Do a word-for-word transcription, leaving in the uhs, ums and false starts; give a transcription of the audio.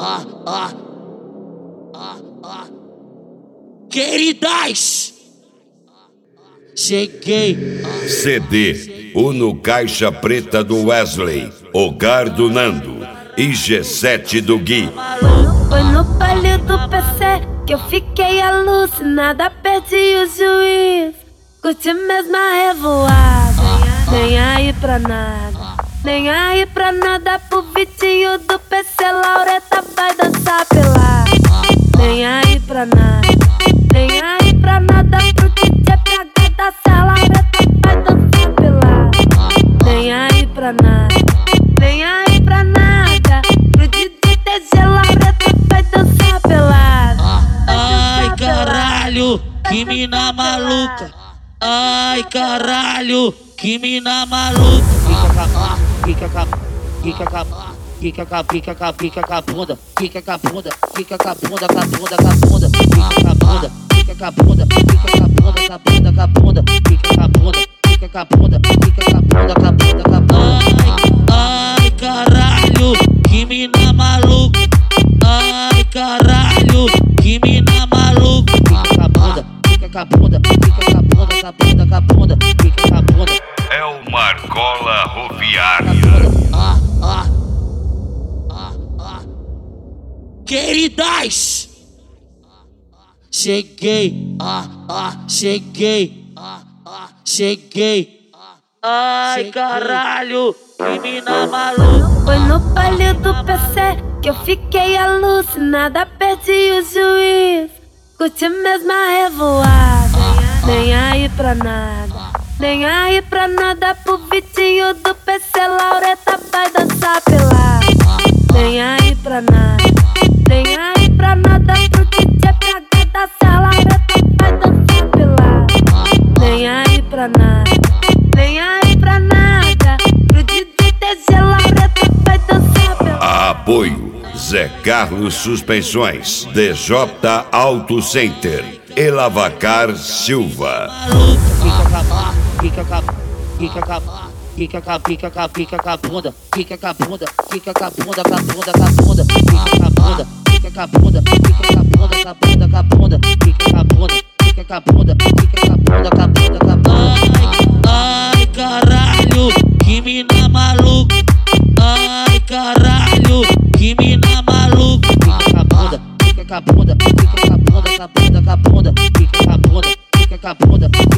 ah, ah, ah, ah. Queridas, cheguei. C D, o No Caixa Preta do Wesley, Hogar do Nando e G sete do Gui. Foi no baile do P C que eu fiquei alucinada, perdi o juiz. Curti mesmo a revoada, nem aí pra nada, nem aí pra nada pro Vitinho do P C. Laureta vai dançar pelada, nem aí pra nada, nem aí pra nada pro D J P H da Serra. Laureta vai dançar pelada, nem aí pra nada, nem aí pra nada pro D J T G. Laureta vai dançar pelada. Ai caralho, que mina maluca. Ai caralho, que mina maluca. Fica com a, fica com a, fica com a, fica com a, fica com a bunda, fica com a bunda, fica com a bunda, com a bunda, com a bunda, fica com a bunda, fica com a bunda, fica com a bunda, com a bunda, com a bunda, fica com a bunda, fica com a bunda, fica com a bunda, com a bunda, com a bunda. Ai caralho, que mina maluca. Ai caralho, que mina maluca. Fica com a bunda, fica com a bunda, fica com a bunda, com a bunda, com a bunda, fica com a bunda. É o Marcola Roviária. Ah, ah, ah, ah. Queridas, cheguei, ah, ah, cheguei, ah, ah, cheguei. Ai caralho, que mina maluca. Foi no baile do P C que eu fiquei alucinada, perdi o juiz. Curti mesmo a revoada, nem aí pra nada, nem aí pra nada pro Vitinho do P C. Laureta vai dançar pelada, nem aí pra nada, nem aí pra nada pro D J P H da Serra. Laureta vai dançar pelada, nem aí pra nada, nem aí pra nada pro D J T G. Laureta vai dançar pelada. Apoio Zé Carlos Suspensões, D J Auto Center e Lavacar Silva. Fica com a, fica com a, fica com a, fica com a, fica com a bunda, fica com a bunda, fica com a bunda, com a bunda, com a bunda, fica com a bunda, fica com a bunda, fica com a bunda, com a bunda, com a bunda, fica com a bunda, fica com a bunda, fica com a bunda, com a bunda, com a bunda. Ai caralho, que mina maluca. Ai caralho, que mina maluca. Fica com a bunda, fica com a bunda, fica com a bunda, com a bunda, com a bunda, fica com a bunda, fica com a bunda.